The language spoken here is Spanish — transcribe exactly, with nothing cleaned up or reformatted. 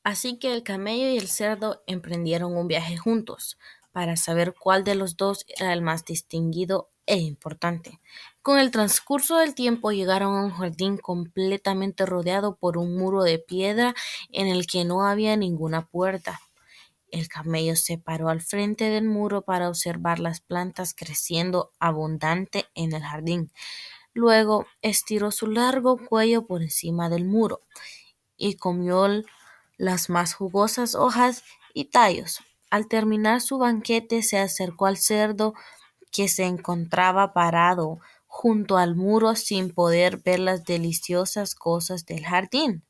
Así que el camello y el cerdo emprendieron un viaje juntos para saber cuál de los dos era el más distinguido e importante. Con el transcurso del tiempo llegaron a un jardín completamente rodeado por un muro de piedra en el que no había ninguna puerta. El camello se paró al frente del muro para observar las plantas creciendo abundante en el jardín. Luego estiró su largo cuello por encima del muro y comió las más jugosas hojas y tallos. Al terminar su banquete se acercó al cerdo que se encontraba parado junto al muro sin poder ver las deliciosas cosas del jardín.